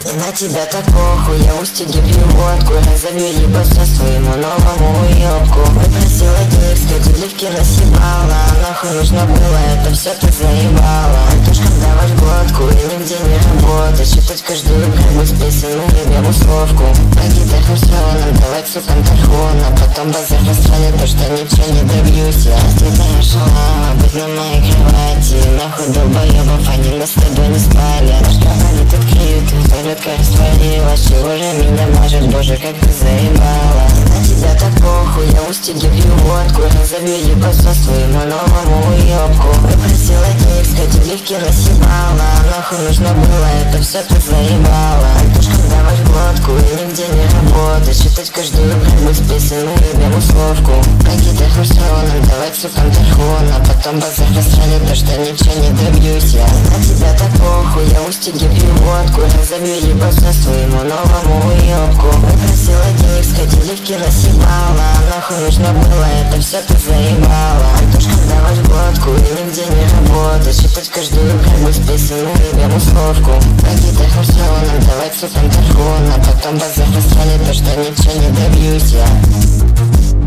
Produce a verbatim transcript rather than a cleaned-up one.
И на тебя так похуй, я в устиге пью водку. Разобью ебаться своему новому уёбку. Выпросила денег, кстати, ливки насебала. Нахуй нужно было, это все ты заебала. Антошка, давать глотку и нигде не работать. Читать каждую как бы с песен, мы любим условку. По гитарам стрелам, давать сукам тархуна. Потом базар расстраивает то, что ничего не добьюсь. Я расцветаю шалама, быть на моей кровати. Нахуй долбоёбов, они на с тобой не спали. Ножка палит открытый, полетка растворилась. Чего же меня мажет, боже, как ты заебала. На тебя так похуй, я в устиге пью водку. Разобью ебаться своему новому уёбку. Выпросила денег, кстати, ливки насебала. Нахуй нужно было, это все ты заебала. Антошка, давать глотку и нигде не работать. Читать каждую как бы с песен, мы любим условку. По гитарам стрелам, давать сукам тархуна. Потом базар расстраивает то, что ничего не добьюсь я. На тебя так похуй, я в устиге пью водку. Разобью ебаться своему новому уёбку. Выпросила денег, кстати, ливки насебала. Нахуй нужно было, это все ты заебала. Антошка, давать глотку и нигде не работать. Читать каждую как бы с песен, мы любим условку. По гитарам стрелам, давать сукам тархуна. Потом базар расстраивает то, что ничего не добьюсь я.